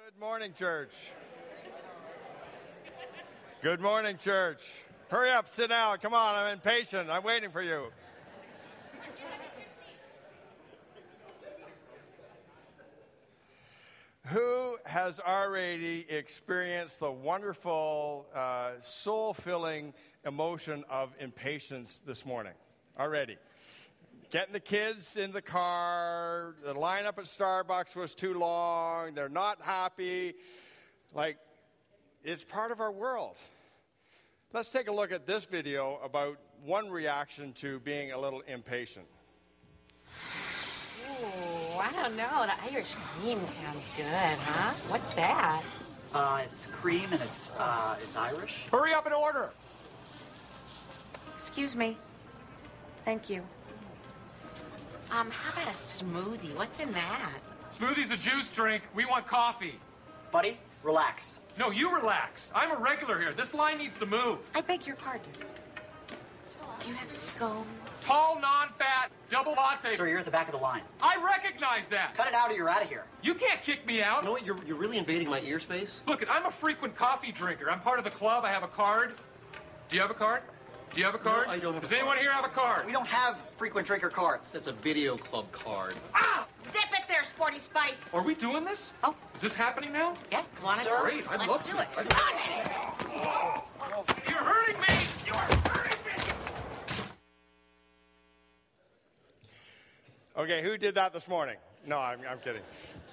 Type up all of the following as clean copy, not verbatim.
Good morning, church. Good morning, church. Hurry up, sit down. Come on, I'm impatient. I'm waiting for you. Who has already experienced the wonderful, soul-filling emotion of impatience this morning? Already. Getting the kids in the car, the lineup at Starbucks was too long, they're not happy. Like, it's part of our world. Let's take a look at this video about one reaction to being a little impatient. Ooh, I don't know. The Irish cream sounds good, huh? What's that? It's cream and it's Irish. Hurry up and order. Excuse me. Thank you. How about a smoothie? What's in that? Smoothie's a juice drink. We want coffee. Buddy, relax. No, you relax. I'm a regular here. This line needs to move. I beg your pardon. Do you have scones? Tall, non-fat, double latte. Sir, you're at the back of the line. I recognize that. Cut it out or you're out of here. You can't kick me out. You know what? You're really invading my ear space. Look, I'm a frequent coffee drinker. I'm part of the club. I have a card. Do you have a card? Do you have a card? No, I don't have Does a anyone card. here have a card? We don't have frequent drinker cards. That's a video club card. Ah! Zip it there, Sporty Spice. Are we doing this? Oh. Is this happening now? Yeah, want it? Sir? Great. I'd Let's love do to. it. You're hurting me. You're hurting me. Okay, who did that this morning? No, I'm kidding.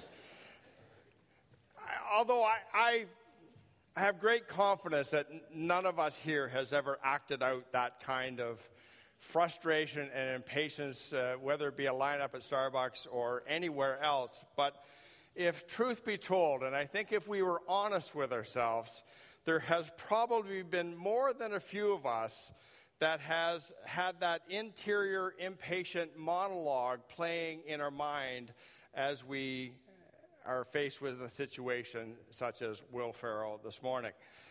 Although I have great confidence that none of us here has ever acted out that kind of frustration and impatience, whether it be a lineup at Starbucks or anywhere else. But if truth be told, and I think if we were honest with ourselves, there has probably been more than a few of us that has had that interior impatient monologue playing in our mind as we are faced with a situation such as Will Ferrell this morning.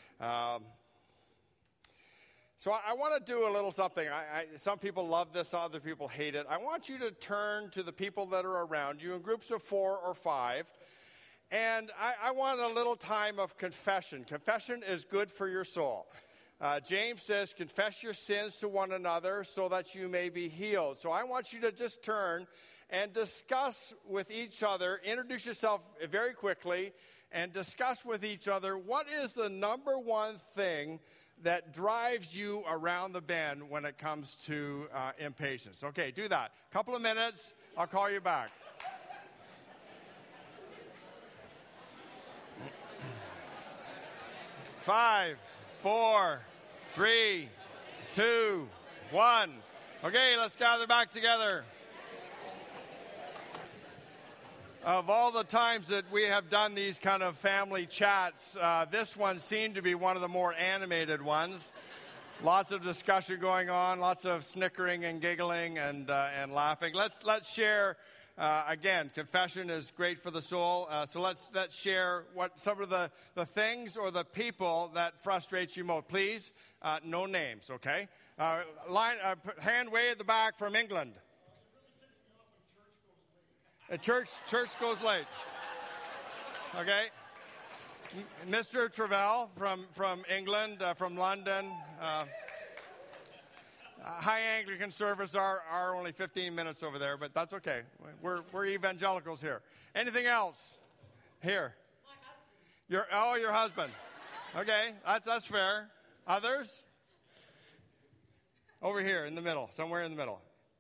So I want to do a little something. Some people love this, other people hate it. I want you to turn to the people that are around you in groups of 4 or 5, and I want a little time of confession. Confession is good for your soul. James says, confess your sins to one another so that you may be healed. So I want you to just turn and discuss with each other, introduce yourself very quickly, and discuss with each other what is the number one thing that drives you around the bend when it comes to impatience. Okay, do that. Couple of minutes, I'll call you back. Five, 4, 3, 2, 1. Okay, let's gather back together. Of all the times that we have done these kind of family chats, this one seemed to be one of the more animated ones. Lots of discussion going on, lots of snickering and giggling and laughing. Let's share. Again, confession is great for the soul. So let's share what some of the things or the people that frustrates you most. Please, no names, okay? Hand way at the back from England. Church goes late. Okay. Mr. Travell from England, from London. High Anglican service are only 15 minutes over there, but that's okay. We're evangelicals here. Anything else? Here. My husband. Your husband. Okay, that's fair. Others? Over here in the middle, somewhere in the middle.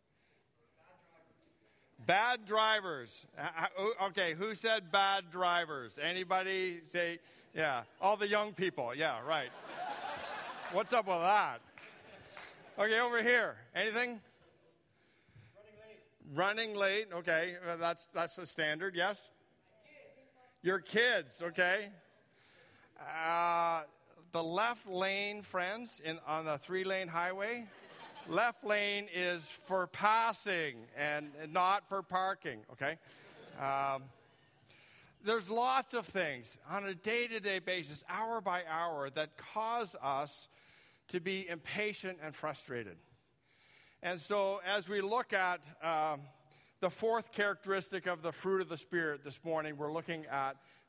Bad drivers. Okay, who said bad drivers? Anybody say, yeah, all the young people. Yeah, right. What's up with that? Okay, over here. Anything? Running late. Okay, that's the standard. Yes? Your kids. Okay. The left lane, friends, on the 3-lane highway. Left lane is for passing and not for parking, okay? There's lots of things on a day-to-day basis, hour by hour, that cause us to be impatient and frustrated. And so as we look at the fourth characteristic of the fruit of the Spirit this morning, we're looking at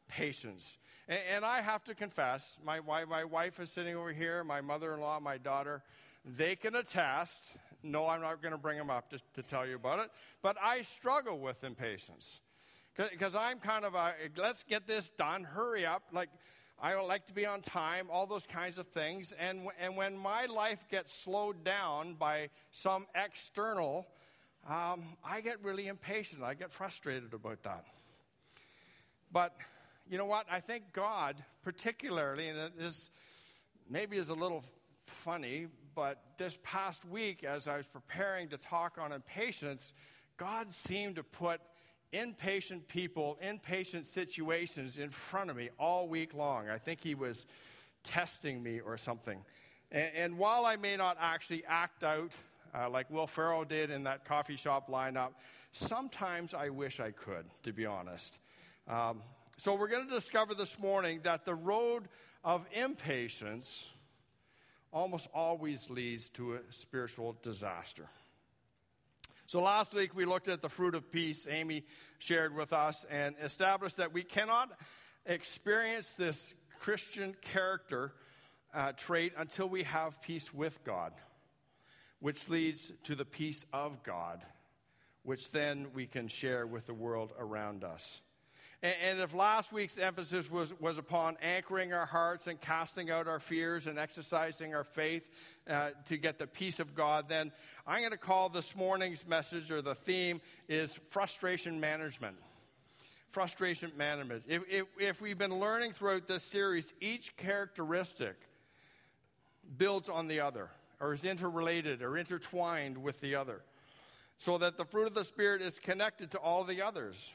patience. And I have to confess, my wife is sitting over here, my mother-in-law, my daughter, they can attest. No, I'm not going to bring them up just to tell you about it. But I struggle with impatience. Because I'm kind of let's get this done, hurry up. Like, I like to be on time, all those kinds of things. And when my life gets slowed down by some external, I get really impatient. I get frustrated about that. But you know what? I think God, particularly, and this maybe is a little funny, but this past week, as I was preparing to talk on impatience, God seemed to put impatient people, impatient situations in front of me all week long. I think he was testing me or something. And while I may not actually act out like Will Ferrell did in that coffee shop lineup, sometimes I wish I could, to be honest. So we're going to discover this morning that the road of impatience almost always leads to a spiritual disaster. So last week we looked at the fruit of peace. Amy shared with us and established that we cannot experience this Christian character trait until we have peace with God, which leads to the peace of God, which then we can share with the world around us. And if last week's emphasis was upon anchoring our hearts and casting out our fears and exercising our faith to get the peace of God, then I'm going to call this morning's message, or the theme, is frustration management. Frustration management. If we've been learning throughout this series, each characteristic builds on the other, or is interrelated or intertwined with the other, so that the fruit of the Spirit is connected to all the others.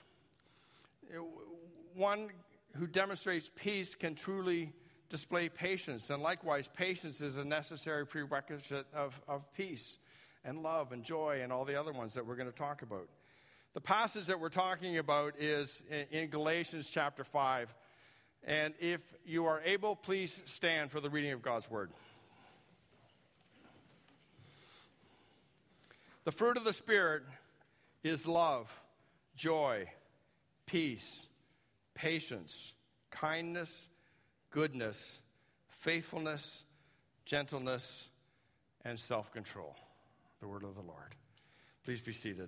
One who demonstrates peace can truly display patience, and likewise, patience is a necessary prerequisite of peace and love and joy and all the other ones that we're going to talk about. The passage that we're talking about is in Galatians chapter 5, and if you are able, please stand for the reading of God's Word. The fruit of the Spirit is love, joy, peace, patience, kindness, goodness, faithfulness, gentleness, and self-control. The word of the Lord. Please be seated.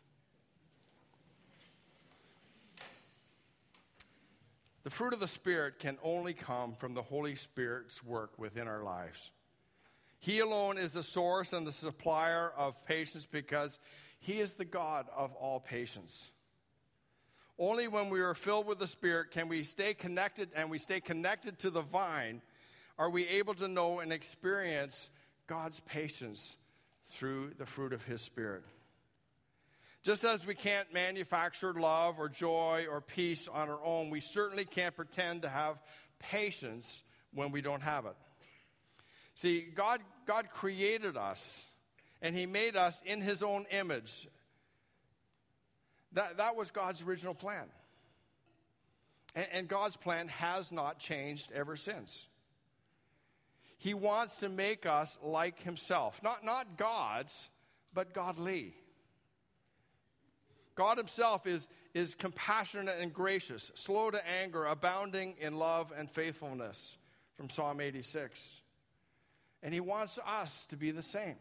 The fruit of the Spirit can only come from the Holy Spirit's work within our lives. He alone is the source and the supplier of patience because he is the God of all patience. Only when we are filled with the Spirit can we stay connected, and we stay connected to the vine, are we able to know and experience God's patience through the fruit of his Spirit. Just as we can't manufacture love or joy or peace on our own, we certainly can't pretend to have patience when we don't have it. See, God created us, and he made us in his own image. That was God's original plan. And God's plan has not changed ever since. He wants to make us like himself. Not God's, but godly. God himself is compassionate and gracious, slow to anger, abounding in love and faithfulness, from Psalm 86. And he wants us to be the same.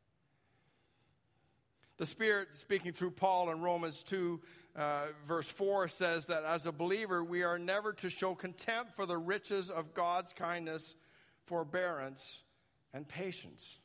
The Spirit, speaking through Paul in Romans 2, verse 4, says that as a believer, we are never to show contempt for the riches of God's kindness, forbearance, and patience.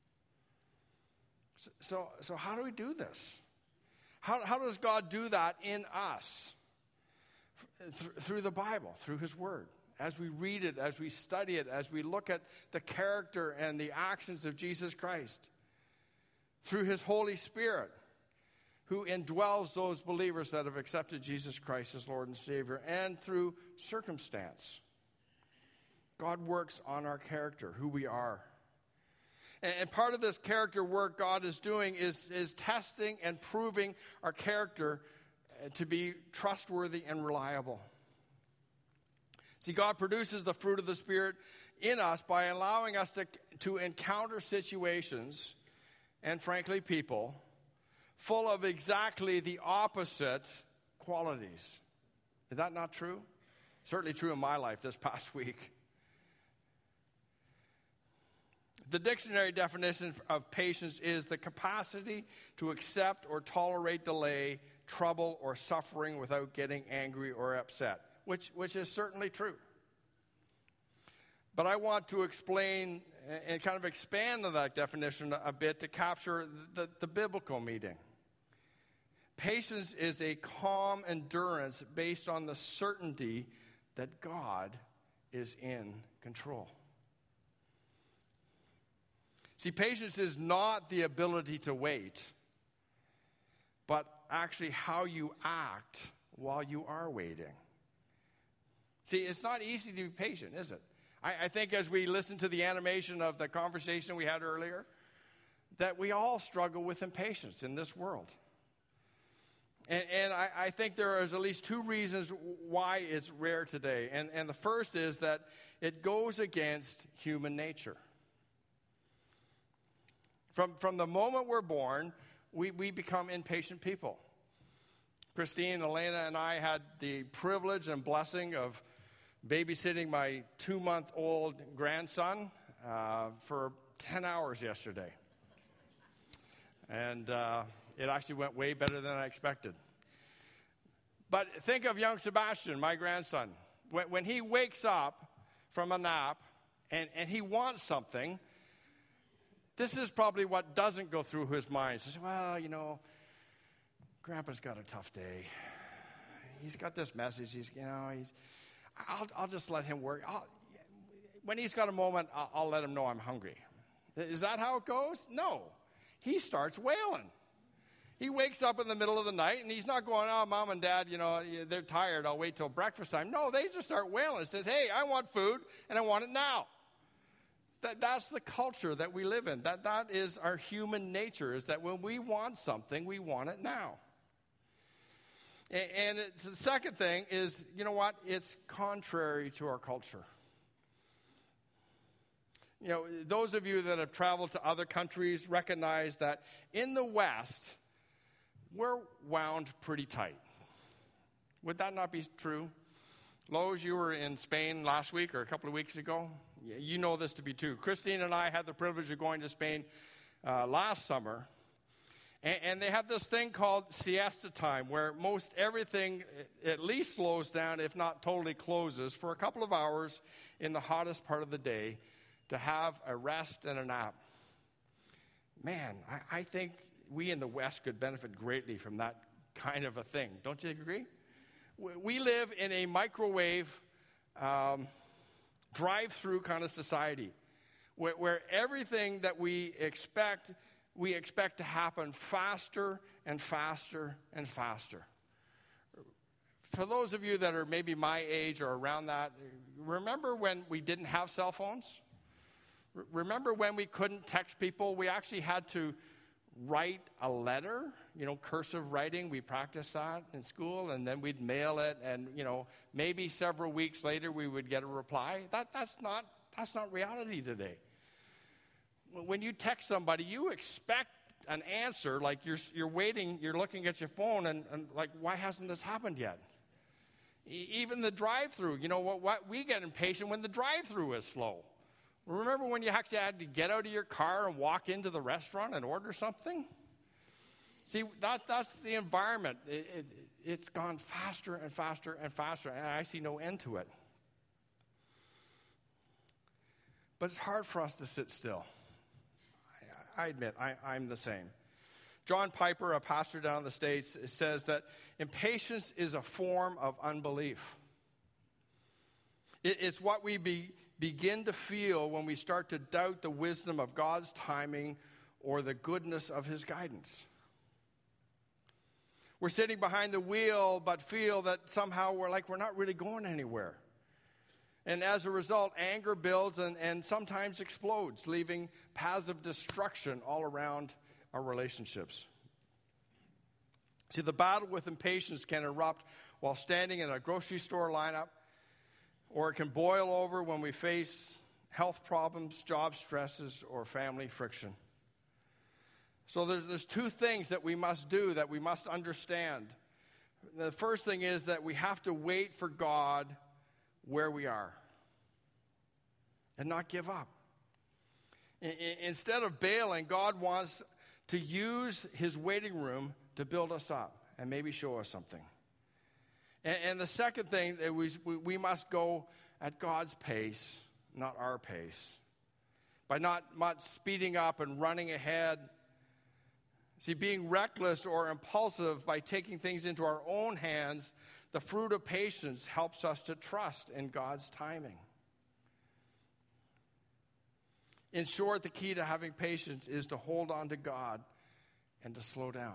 So how do we do this? How does God do that in us? Through the Bible, through his word. As we read it, as we study it, as we look at the character and the actions of Jesus Christ. Through his Holy Spirit, who indwells those believers that have accepted Jesus Christ as Lord and Savior, and through circumstance. God works on our character, who we are. And part of this character work God is doing is testing and proving our character to be trustworthy and reliable. See, God produces the fruit of the Spirit in us by allowing us to encounter situations and frankly people full of exactly the opposite qualities. Is that not true? Certainly true in my life this past week. The dictionary definition of patience is the capacity to accept or tolerate delay, trouble, or suffering without getting angry or upset, which is certainly true. But I want to explain and kind of expand on that definition a bit to capture the biblical meaning. Patience is a calm endurance based on the certainty that God is in control. See, patience is not the ability to wait, but actually how you act while you are waiting. See, it's not easy to be patient, is it? I think as we listen to the animation of the conversation we had earlier, that we all struggle with impatience in this world. And I think there is at least two reasons why it's rare today. And the first is that it goes against human nature. From the moment we're born, we become impatient people. Christine, Elena, and I had the privilege and blessing of babysitting my 2-month-old grandson for 10 hours yesterday. And it actually went way better than I expected. But think of young Sebastian, my grandson. When he wakes up from a nap and he wants something, this is probably what doesn't go through his mind. He says, well, Grandpa's got a tough day. He's got this message. I'll just let him work. When he's got a moment, I'll let him know I'm hungry. Is that how it goes? No. He starts wailing. He wakes up in the middle of the night, and he's not going, oh, Mom and Dad, they're tired. I'll wait till breakfast time. No, they just start wailing. It says, hey, I want food, and I want it now. That's the culture that we live in. That is our human nature, is that when we want something, we want it now. And the second thing is, you know what? It's contrary to our culture. Those of you that have traveled to other countries recognize that in the West, we're wound pretty tight. Would that not be true? Lowe's, you were in Spain last week or a couple of weeks ago. You know this to be true. Christine and I had the privilege of going to Spain last summer. And they have this thing called siesta time, where most everything at least slows down, if not totally closes, for a couple of hours in the hottest part of the day to have a rest and a nap. Man, I think we in the West could benefit greatly from that kind of a thing. Don't you agree? We live in a microwave drive-through kind of society where everything that we expect to happen faster and faster and faster. For those of you that are maybe my age or around that, remember when we didn't have cell phones? Remember when we couldn't text people? We actually had to write a letter, cursive writing. We practiced that in school, and then we'd mail it, and maybe several weeks later we would get a reply. That's not reality today. When you text somebody, you expect an answer, like you're waiting, you're looking at your phone, and like, why hasn't this happened yet? Even the drive-through, what we get impatient when the drive-through is slow. Remember when you actually had to get out of your car and walk into the restaurant and order something? See, that's the environment. It's gone faster and faster and faster, and I see no end to it. But it's hard for us to sit still. I admit, I'm the same. John Piper, a pastor down in the States, says that impatience is a form of unbelief. It's what we begin to feel when we start to doubt the wisdom of God's timing or the goodness of his guidance. We're sitting behind the wheel but feel that somehow we're not really going anywhere. And as a result, anger builds and sometimes explodes, leaving paths of destruction all around our relationships. See, the battle with impatience can erupt while standing in a grocery store lineup, or it can boil over when we face health problems, job stresses, or family friction. So there's two things that we must do, that we must understand. The first thing is that we have to wait for God where we are and not give up. Instead of bailing, God wants to use his waiting room to build us up and maybe show us something. And the second thing, that we must go at God's pace, not our pace. By not speeding up and running ahead. See, being reckless or impulsive by taking things into our own hands, the fruit of patience helps us to trust in God's timing. In short, the key to having patience is to hold on to God and to slow down.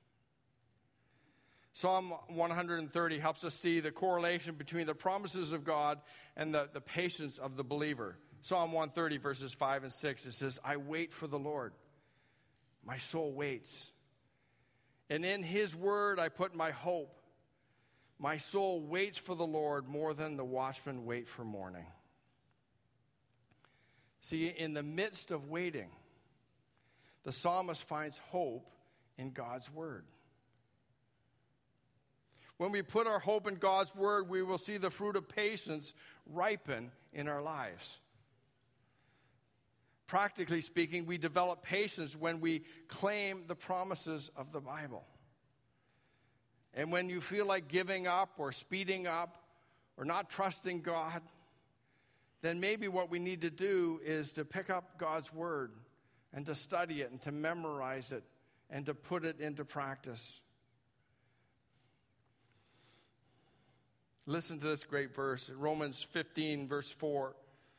Psalm 130 helps us see the correlation between the promises of God and the patience of the believer. Psalm 130, verses 5 and 6, it says, I wait for the Lord. My soul waits. And in his word I put my hope. My soul waits for the Lord more than the watchmen wait for morning. See, in the midst of waiting, the psalmist finds hope in God's word. When we put our hope in God's word, we will see the fruit of patience ripen in our lives. Practically speaking, we develop patience when we claim the promises of the Bible. And when you feel like giving up or speeding up or not trusting God, then maybe what we need to do is to pick up God's word and to study it and to memorize it and to put it into practice. Listen to this great verse, Romans 15, verse 4.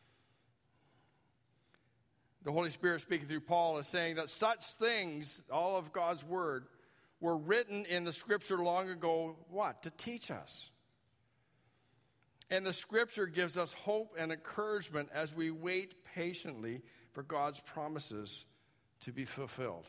The Holy Spirit speaking through Paul is saying that such things, all of God's word, were written in the scripture long ago, what? To teach us. And the scripture gives us hope and encouragement as we wait patiently for God's promises to be fulfilled.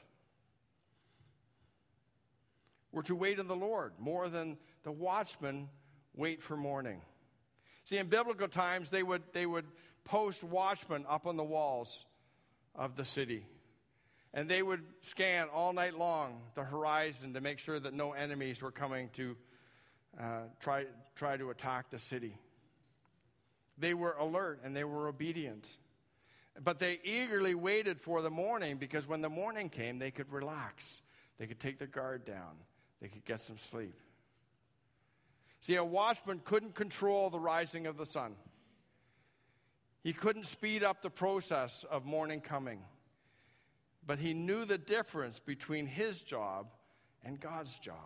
We're to wait in the Lord more than the watchmen wait for morning. See, in biblical times, they would post watchmen up on the walls of the city. And they would scan all night long the horizon to make sure that no enemies were coming to try to attack the city. They were alert and they were obedient. But they eagerly waited for the morning, because when the morning came, they could relax. They could take their guard down. They could get some sleep. See, a watchman couldn't control the rising of the sun. He couldn't speed up the process of morning coming. But he knew the difference between his job and God's job.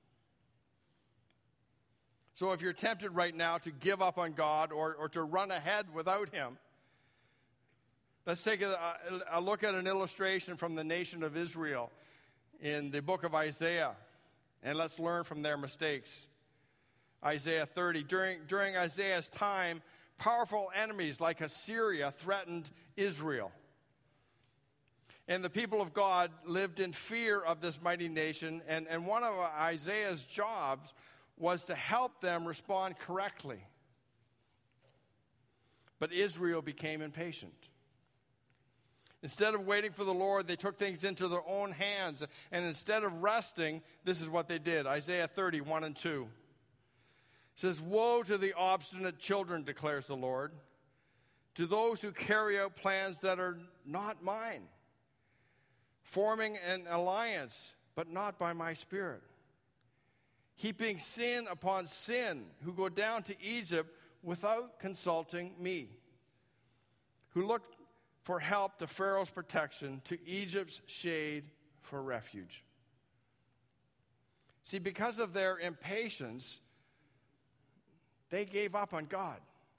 So if you're tempted right now to give up on God or to run ahead without him, let's take a look at an illustration from the nation of Israel in the book of Isaiah, and let's learn from their mistakes. Isaiah 30. During Isaiah's time, powerful enemies like Assyria threatened Israel. And the people of God lived in fear of this mighty nation, and one of Isaiah's jobs was to help them respond correctly. But Israel became impatient. Instead of waiting for the Lord, they took things into their own hands. And instead of resting, this is what they did. Isaiah 30, 1 and 2. It says, woe to the obstinate children, declares the Lord, to those who carry out plans that are not mine, forming an alliance, but not by my spirit, heaping sin upon sin, who go down to Egypt without consulting me, who look for help to Pharaoh's protection, to Egypt's shade for refuge. See, because of their impatience, they gave up on God.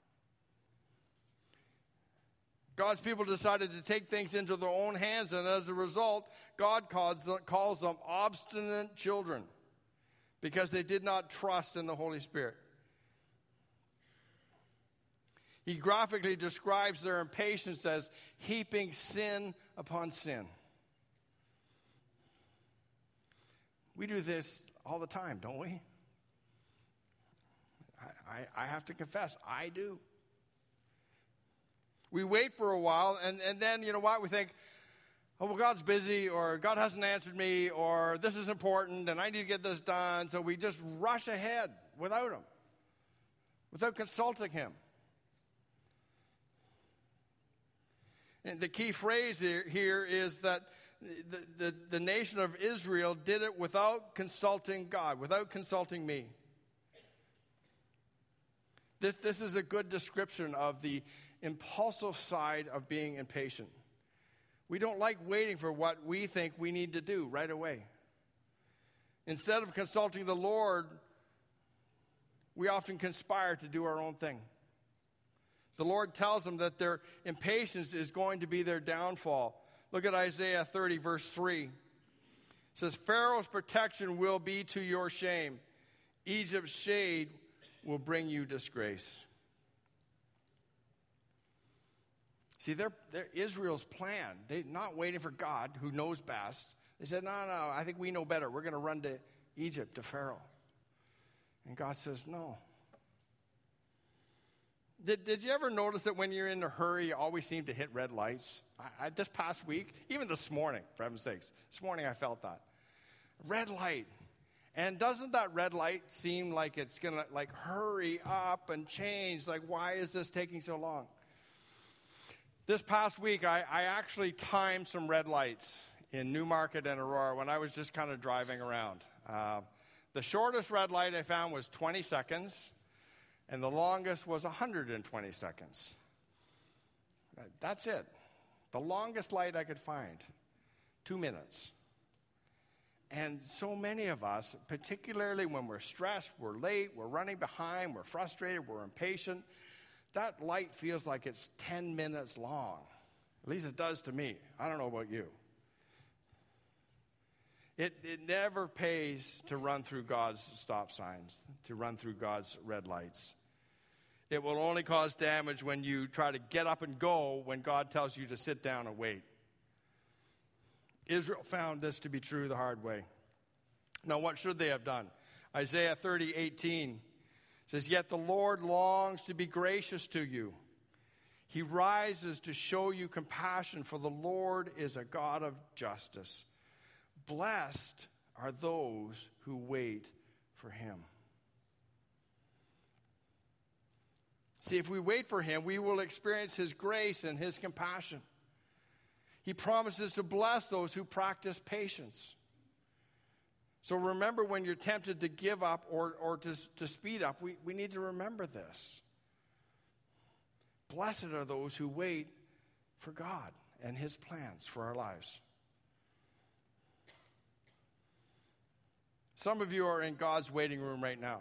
God's people decided to take things into their own hands, and as a result, God calls them obstinate children because they did not trust in the Holy Spirit. He graphically describes their impatience as heaping sin upon sin. We do this all the time, don't we? I have to confess, I do. We wait for a while, and then, you know what, we think, oh, well, God's busy, or God hasn't answered me, or this is important, and I need to get this done, so we just rush ahead without him, without consulting him. And the key phrase here is that the nation of Israel did it without consulting God, without consulting me. This is a good description of the impulsive side of being impatient. We don't like waiting for what we think we need to do right away. Instead of consulting the Lord, we often conspire to do our own thing. The Lord tells them that their impatience is going to be their downfall. Look at Isaiah 30, verse 3. It says, Pharaoh's protection will be to your shame. Egypt's shade will bring you disgrace. See, they're Israel's plan. They're not waiting for God, who knows best. They said, no, I think we know better. We're going to run to Egypt, to Pharaoh. And God says, no. Did you ever notice that when you're in a hurry, you always seem to hit red lights? This past week, even this morning, for heaven's sakes, this morning I felt that. Red light. And doesn't that red light seem like it's going to hurry up and change? Like, why is this taking so long? This past week, I actually timed some red lights in Newmarket and Aurora when I was just kind of driving around. The shortest red light I found was 20 seconds, and the longest was 120 seconds. That's it. The longest light I could find, 2 minutes. And so many of us, particularly when we're stressed, we're late, we're running behind, we're frustrated, we're impatient, that light feels like it's 10 minutes long. At least it does to me. I don't know about you. It never pays to run through God's stop signs, to run through God's red lights. It will only cause damage when you try to get up and go when God tells you to sit down and wait. Israel found this to be true the hard way. Now, what should they have done? Isaiah 30:18 says, Yet the Lord longs to be gracious to you. He rises to show you compassion, for the Lord is a God of justice. Blessed are those who wait for him. See, if we wait for him, we will experience his grace and his compassion. He promises to bless those who practice patience. So remember, when you're tempted to give up or to speed up, we need to remember this. Blessed are those who wait for God and his plans for our lives. Some of you are in God's waiting room right now.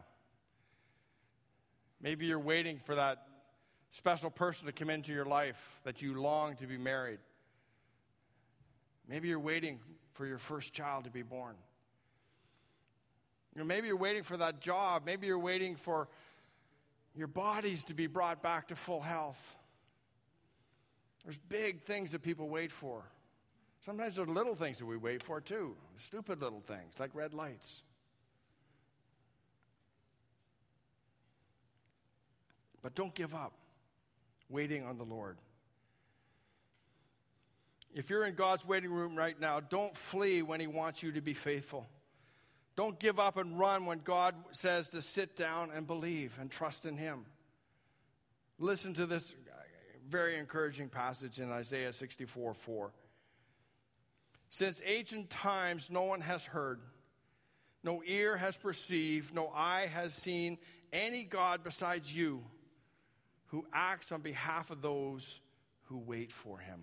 Maybe you're waiting for that special person to come into your life that you long to be married. Maybe you're waiting for your first child to be born. Maybe you're waiting for that job. Maybe you're waiting for your bodies to be brought back to full health. There's big things that people wait for. Sometimes there are little things that we wait for too. Stupid little things like red lights. But don't give up waiting on the Lord. If you're in God's waiting room right now, don't flee when he wants you to be faithful. Don't give up and run when God says to sit down and believe and trust in him. Listen to this very encouraging passage in Isaiah 64:4. Since ancient times no one has heard, no ear has perceived, no eye has seen any God besides you who acts on behalf of those who wait for him.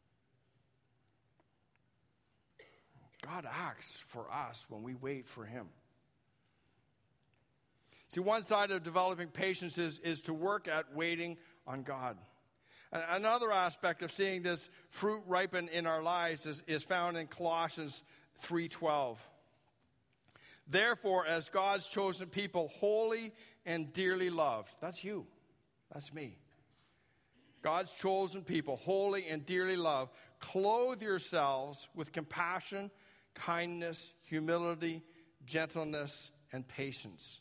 God acts for us when we wait for him. See, one side of developing patience is to work at waiting on God. Another aspect of seeing this fruit ripen in our lives is found in Colossians 3:12. Therefore, as God's chosen people, holy and dearly loved. That's you. That's me. God's chosen people, holy and dearly loved. Clothe yourselves with compassion, kindness, humility, gentleness, and patience.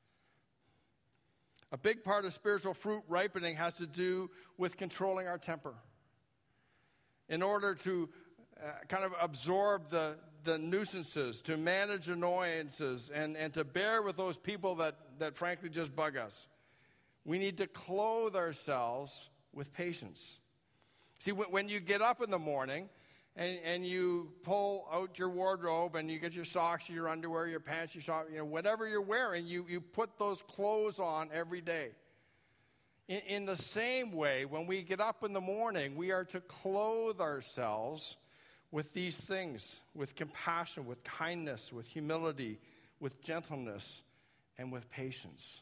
A big part of spiritual fruit ripening has to do with controlling our temper. In order to kind of absorb the nuisances, to manage annoyances, and to bear with those people that frankly just bug us, we need to clothe ourselves with patience. See, when you get up in the morning and you pull out your wardrobe and you get your socks, your underwear, your pants, your socks, whatever you're wearing, you put those clothes on every day. In the same way, when we get up in the morning, we are to clothe ourselves with these things, with compassion, with kindness, with humility, with gentleness, and with patience.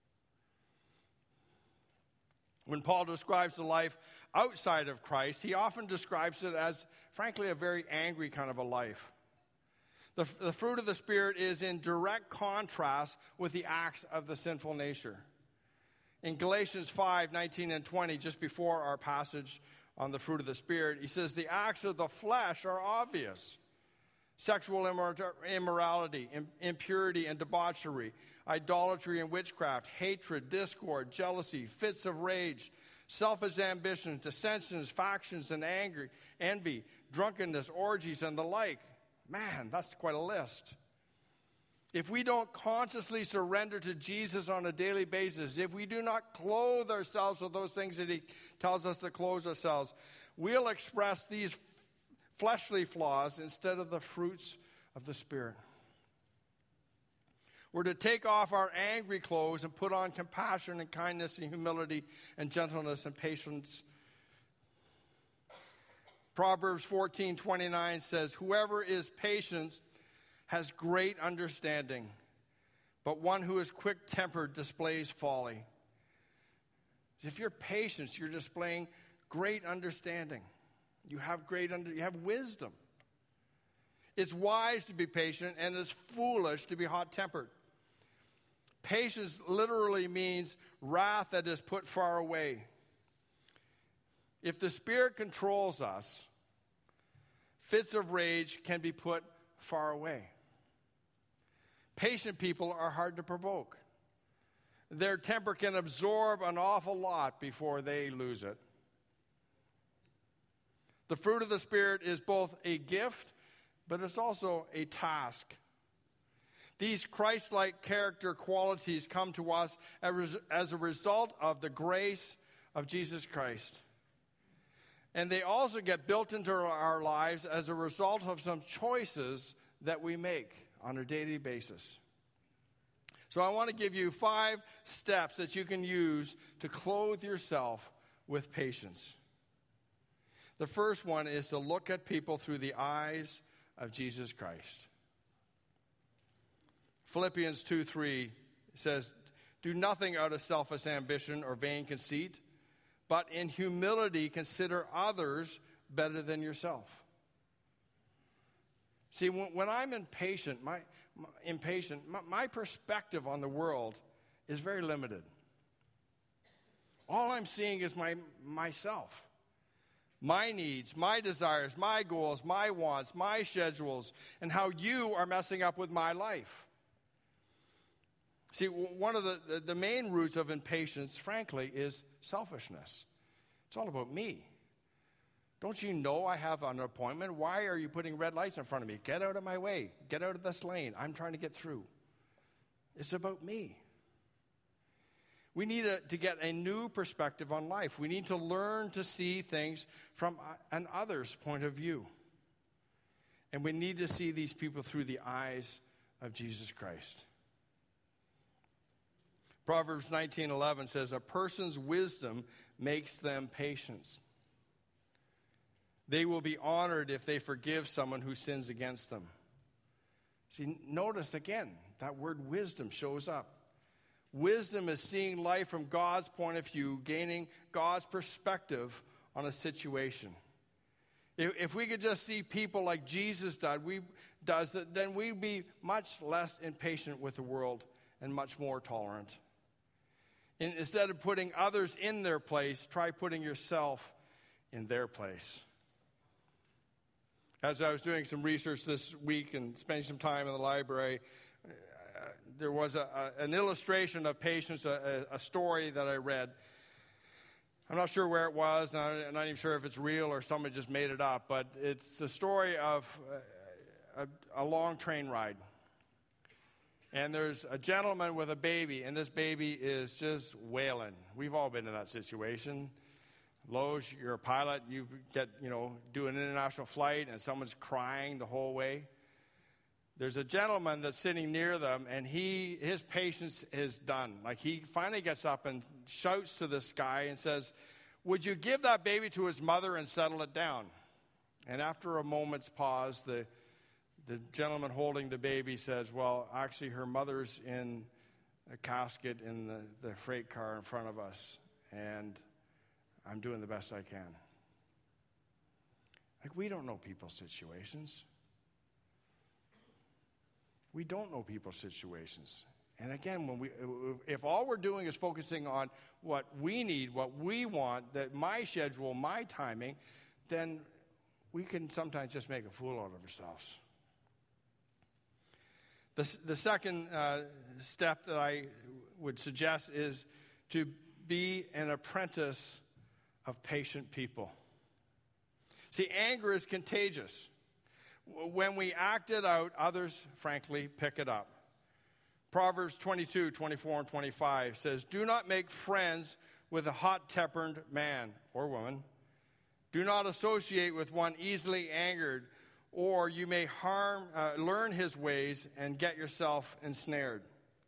When Paul describes the life outside of Christ, he often describes it as, frankly, a very angry kind of a life. The fruit of the Spirit is in direct contrast with the acts of the sinful nature. In Galatians 5:19 and 20, just before our passage on the fruit of the Spirit, he says, the acts of the flesh are obvious. Sexual immorality, impurity and debauchery, idolatry and witchcraft, hatred, discord, jealousy, fits of rage, selfish ambition, dissensions, factions, and anger, envy, drunkenness, orgies, and the like. Man, that's quite a list. If we don't consciously surrender to Jesus on a daily basis, if we do not clothe ourselves with those things that he tells us to clothe ourselves, we'll express these fleshly flaws instead of the fruits of the Spirit. We're to take off our angry clothes and put on compassion and kindness and humility and gentleness and patience. Proverbs 14:29 says, whoever is patient has great understanding, but one who is quick-tempered displays folly. If you're patient, you're displaying great understanding. You have wisdom. It's wise to be patient, and it's foolish to be hot-tempered. Patience literally means wrath that is put far away. If the Spirit controls us, fits of rage can be put far away. Patient people are hard to provoke. Their temper can absorb an awful lot before they lose it. The fruit of the Spirit is both a gift, but it's also a task. These Christ-like character qualities come to us as a result of the grace of Jesus Christ. And they also get built into our lives as a result of some choices that we make on a daily basis. So I want to give you 5 steps that you can use to clothe yourself with patience. The first one is to look at people through the eyes of Jesus Christ. Philippians 2:3 says, do nothing out of selfish ambition or vain conceit, but in humility consider others better than yourself. See, when I'm impatient, my perspective on the world is very limited. All I'm seeing is myself. My needs, my desires, my goals, my wants, my schedules, and how you are messing up with my life. See, one of the main roots of impatience, frankly, is selfishness. It's all about me. Don't you know I have an appointment? Why are you putting red lights in front of me? Get out of my way. Get out of this lane. I'm trying to get through. It's about me. We need to get a new perspective on life. We need to learn to see things from an other's point of view. And we need to see these people through the eyes of Jesus Christ. Proverbs 19:11 says, a person's wisdom makes them patient. They will be honored if they forgive someone who sins against them. See, notice again, that word wisdom shows up. Wisdom is seeing life from God's point of view, gaining God's perspective on a situation. If we could just see people like Jesus does, then we'd be much less impatient with the world and much more tolerant. And instead of putting others in their place, try putting yourself in their place. As I was doing some research this week and spending some time in the library, there was an illustration of patience, a story that I read. I'm not sure where it was, and I'm not even sure if it's real or someone just made it up, but it's the story of a long train ride. And there's a gentleman with a baby, and this baby is just wailing. We've all been in that situation. Lowe's, you're a pilot, you get, do an international flight and someone's crying the whole way. There's a gentleman that's sitting near them, and his patience is done. Like, he finally gets up and shouts to this guy and says, "Would you give that baby to his mother and settle it down?" And after a moment's pause, the gentleman holding the baby says, "Well, actually, her mother's in a casket in the freight car in front of us, and I'm doing the best I can." Like, we don't know people's situations. We don't know people's situations. And again, if all we're doing is focusing on what we need, what we want, that my schedule, my timing, then we can sometimes just make a fool out of ourselves. The second step that I would suggest is to be an apprentice of patient people. See, anger is contagious. When we act it out, others, frankly, pick it up. Proverbs 22, 24, and 25 says, "Do not make friends with a hot-tempered man or woman. Do not associate with one easily angered, or you may learn his ways and get yourself ensnared."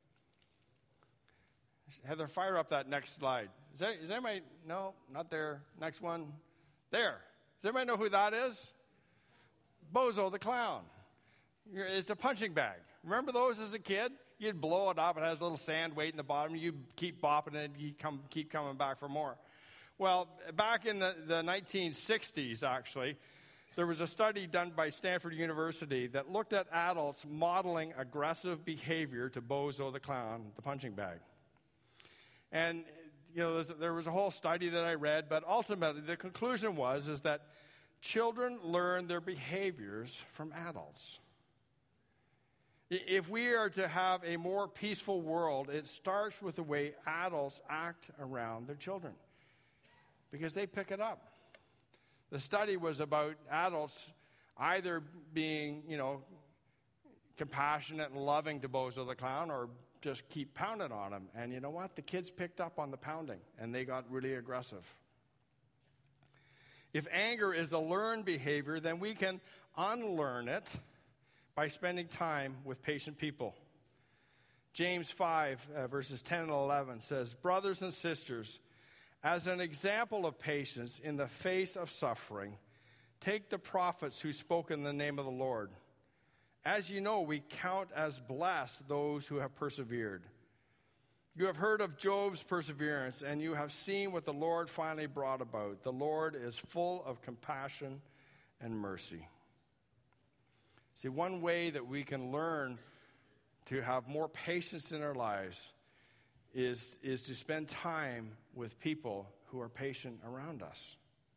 Heather, fire up that next slide. Is anybody? No, not there. Next one. There. Does everybody know who that is? Bozo the Clown. It's a punching bag. Remember those as a kid? You'd blow it up. It has a little sand weight in the bottom. You'd keep bopping it. You'd keep coming back for more. Well, back in the 1960s, actually, there was a study done by Stanford University that looked at adults modeling aggressive behavior to Bozo the Clown, the punching bag. And, there was a whole study that I read, but ultimately the conclusion is that children learn their behaviors from adults. If we are to have a more peaceful world, it starts with the way adults act around their children, because they pick it up. The study was about adults either being, compassionate and loving to Bozo the Clown, or just keep pounding on him. And you know what? The kids picked up on the pounding, and they got really aggressive. If anger is a learned behavior, then we can unlearn it by spending time with patient people. James 5, verses 10 and 11 says, "Brothers and sisters, as an example of patience in the face of suffering, take the prophets who spoke in the name of the Lord. As you know, we count as blessed those who have persevered. You have heard of Job's perseverance, and you have seen what the Lord finally brought about. The Lord is full of compassion and mercy." See, one way that we can learn to have more patience in our lives is to spend time with people who are patient around us.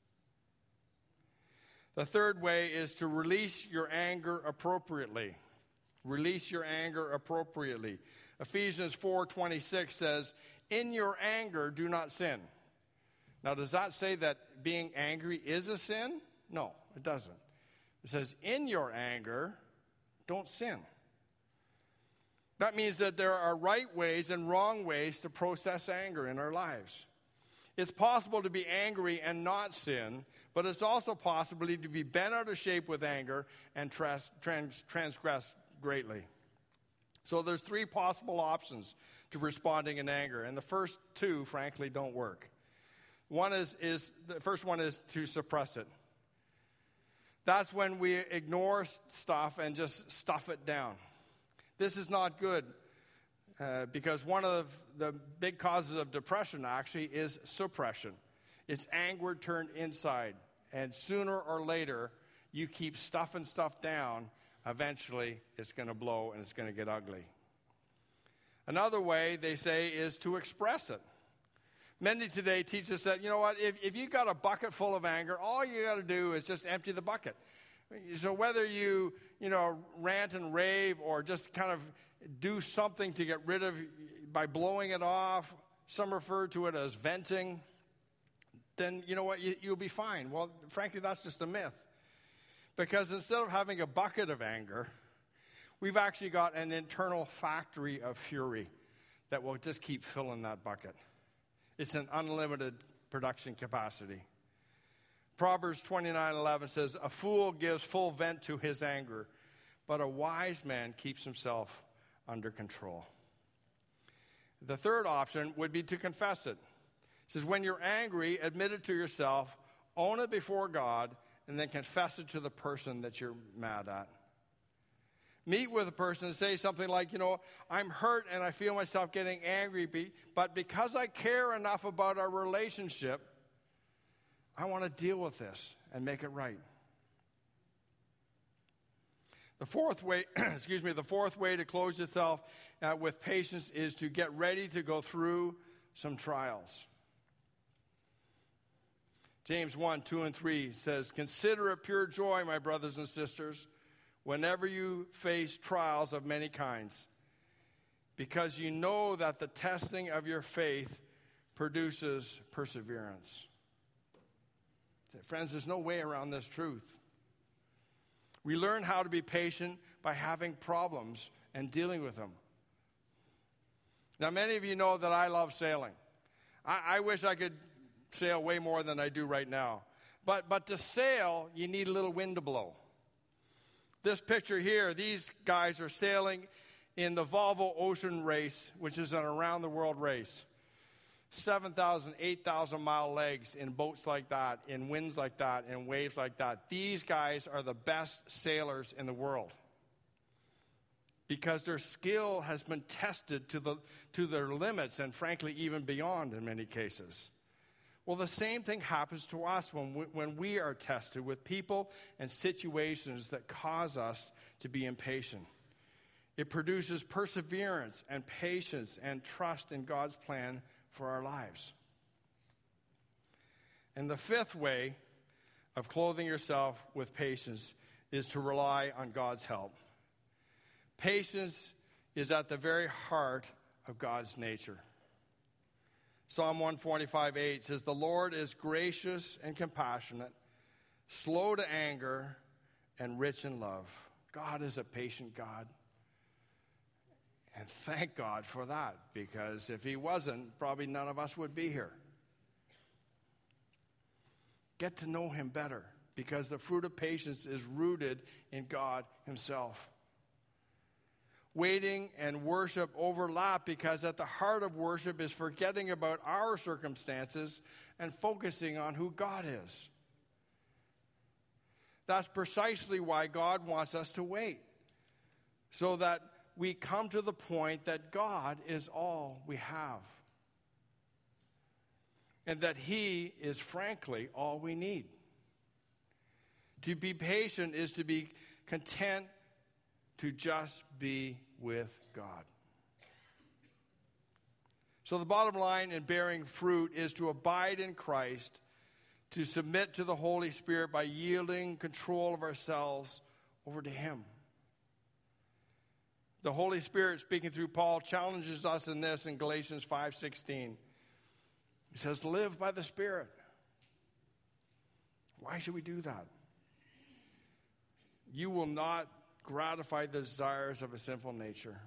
The third way is to release your anger appropriately. Release your anger appropriately. Ephesians 4:26 says, "In your anger, do not sin." Now, does that say that being angry is a sin? No, it doesn't. It says, in your anger, don't sin. That means that there are right ways and wrong ways to process anger in our lives. It's possible to be angry and not sin, but it's also possible to be bent out of shape with anger and transgress greatly. So there's three possible options to responding in anger, and the first two, frankly, don't work. The first one is to suppress it. That's when we ignore stuff and just stuff it down. This is not good because one of the big causes of depression actually is suppression. It's anger turned inside, and sooner or later, you keep stuffing stuff down, eventually it's going to blow and it's going to get ugly. Another way, they say, is to express it. Many today teach us that, you know what, if you've got a bucket full of anger, all you got to do is just empty the bucket. So whether you rant and rave or just kind of do something to get rid of by blowing it off, some refer to it as venting, then you know what, you'll be fine. Well, frankly, that's just a myth. Because instead of having a bucket of anger, we've actually got an internal factory of fury that will just keep filling that bucket. It's an unlimited production capacity. Proverbs 29:11 says, "A fool gives full vent to his anger, but a wise man keeps himself under control." The third option would be to confess it. It says, when you're angry, admit it to yourself, own it before God, and then confess it to the person that you're mad at. Meet with a person and say something like, I'm hurt and I feel myself getting angry, but because I care enough about our relationship, I want to deal with this and make it right. The fourth way, the fourth way to close yourself with patience is to get ready to go through some trials. James 1, 2, and 3 says, "Consider it pure joy, my brothers and sisters, whenever you face trials of many kinds, because you know that the testing of your faith produces perseverance." Friends, there's no way around this truth. We learn how to be patient by having problems and dealing with them. Now, many of you know that I love sailing. I wish I could sail way more than I do right now. But to sail, you need a little wind to blow. This picture here, these guys are sailing in the Volvo Ocean Race, which is an around-the-world race. 7,000, 8,000-mile legs in boats like that, in winds like that, in waves like that. These guys are the best sailors in the world because their skill has been tested to their limits and, frankly, even beyond in many cases. Well, the same thing happens to us when we are tested with people and situations that cause us to be impatient. It produces perseverance and patience and trust in God's plan for our lives. And the fifth way of clothing yourself with patience is to rely on God's help. Patience is at the very heart of God's nature. Psalm 145:8 says, "The Lord is gracious and compassionate, slow to anger, and rich in love." God is a patient God. And thank God for that, because if he wasn't, probably none of us would be here. Get to know him better, because the fruit of patience is rooted in God himself. Waiting and worship overlap, because at the heart of worship is forgetting about our circumstances and focusing on who God is. That's precisely why God wants us to wait, so that we come to the point that God is all we have, and that he is, frankly, all we need. To be patient is to be content to just be with God. So the bottom line in bearing fruit is to abide in Christ, to submit to the Holy Spirit by yielding control of ourselves over to him. The Holy Spirit, speaking through Paul, challenges us in this in Galatians 5:16. He says, live by the Spirit. Why should we do that? You will not gratify the desires of a sinful nature.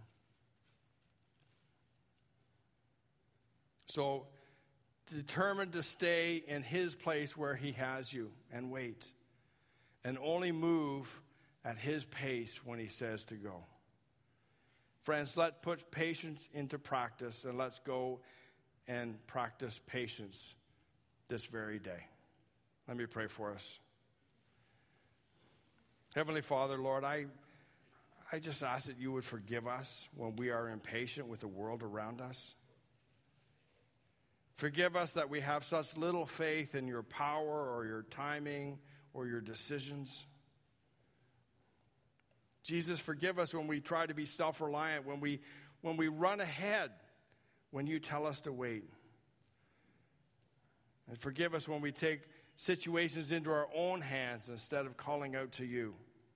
So, determined to stay in his place where he has you and wait, and only move at his pace when he says to go. Friends, let's put patience into practice, and let's go and practice patience this very day. Let me pray for us. Heavenly Father, Lord, I just ask that you would forgive us when we are impatient with the world around us. Forgive us that we have such little faith in your power or your timing or your decisions. Jesus, forgive us when we try to be self-reliant, when we run ahead when you tell us to wait. And forgive us when we take situations into our own hands instead of calling out to you.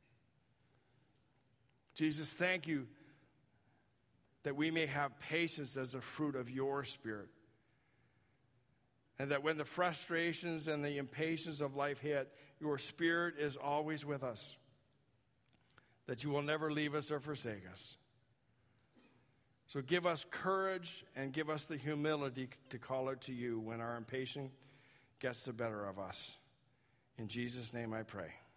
Jesus, thank you that we may have patience as a fruit of your Spirit. And that when the frustrations and the impatience of life hit, your Spirit is always with us. That you will never leave us or forsake us. So give us courage and give us the humility to call out to you when our impatience gets the better of us. In Jesus' name I pray.